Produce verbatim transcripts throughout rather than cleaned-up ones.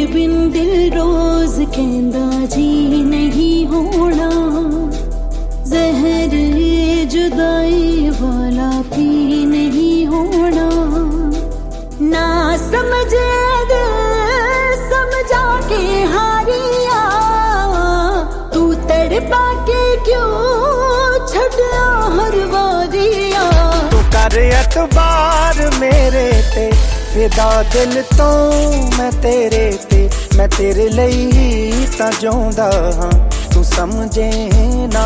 तेरे बिन दिल रोज कहंदा जी नहीं होना, जहर जुदाई वाला भी नहीं होना। ना समझे समझा के हारिया, तू तड़पा के क्यों छड़ा हर वारिया। तू कर एतबार मेरे ते, फिदा दिल तो मैं तेरे ते, मैं तेरे ਲਈ ही ਤਾਂ ਜਿਉਂਦਾ ਹਾਂ, तू समझे ना।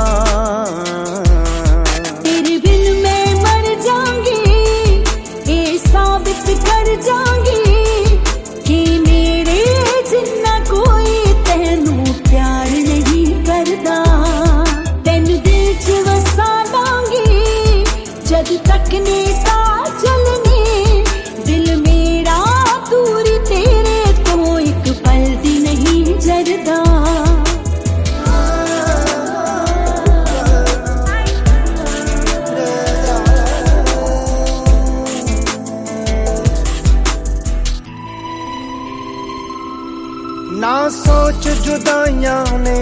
तेरे बिन मैं मर जाऊंगी, ये साबित कर जाऊंगी कि मेरे जिन्ना कोई तेनू प्यार नहीं करदा। तेनू दिल च वसा लांगी जद तक ने सा चलने, दिल मेरा दूरी तेरे तो एक पल दी नहीं जरदा। ना सोच जुदाइयां ने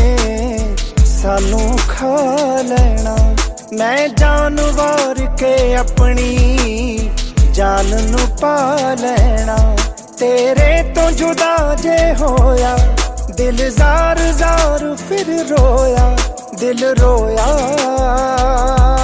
सानू खा लेना, मैं जान वार के अपनी जान नू पा लेना। तेरे तो जुदा जे होया दिल जार जार फिर रोया, दिल रोया।